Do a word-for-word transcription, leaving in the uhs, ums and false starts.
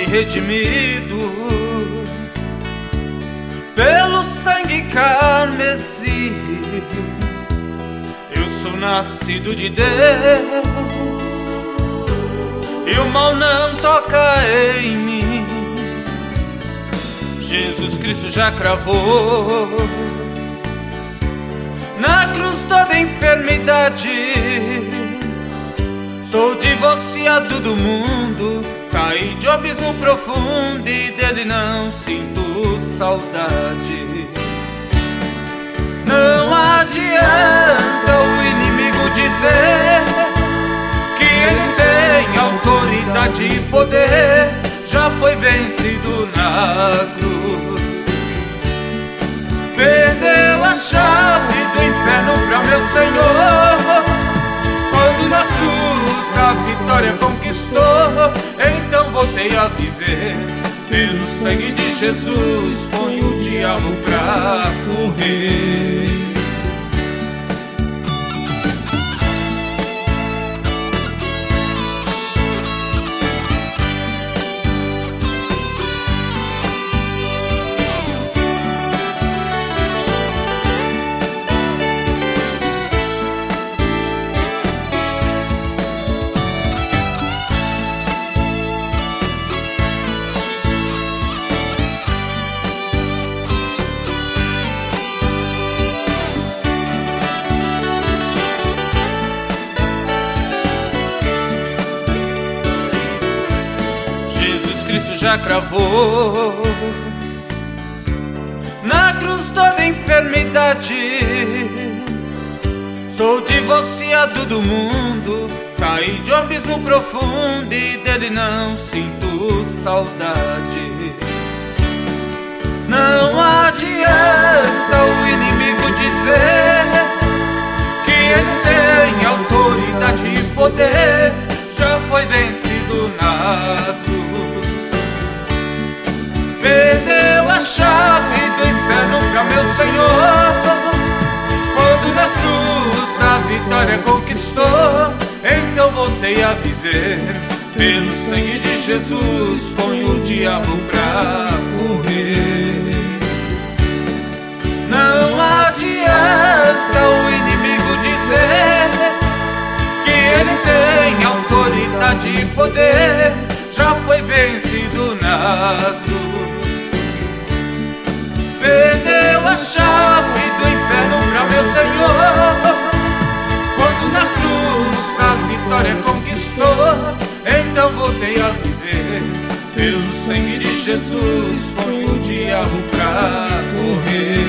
redimido pelo sangue carmesí. Eu sou nascido de Deus e o mal não toca em mim. Jesus Cristo já cravou na cruz toda enfermidade. Sou divorciado do mundo, saí de um abismo profundo e dele não sinto saudades. Não adianta o inimigo dizer que ele tem autoridade e poder, já foi vencido na cruz. Perdeu a chave do inferno para meu Senhor, quando na cruz a vitória conquistou. Então voltei a viver, pelo sangue de Jesus põe o diabo pra correr. Cristo já cravou na cruz toda enfermidade. Sou divorciado do mundo, saí de um abismo profundo e dele não sinto saudades. Não adianta o inimigo dizer que ele tem autoridade e poder, já foi vencido na cruz. Perdeu a chave do inferno para meu Senhor, quando na cruz a vitória conquistou. Então voltei a viver, pelo sangue de Jesus põe o diabo pra correr. Não adianta o inimigo dizer que ele tem autoridade e poder, já foi vencido na cruz. Perdeu a chave do inferno para meu Senhor, quando na cruz a vitória conquistou. Então voltei a viver, pelo sangue de Jesus põe o diabo pra correr.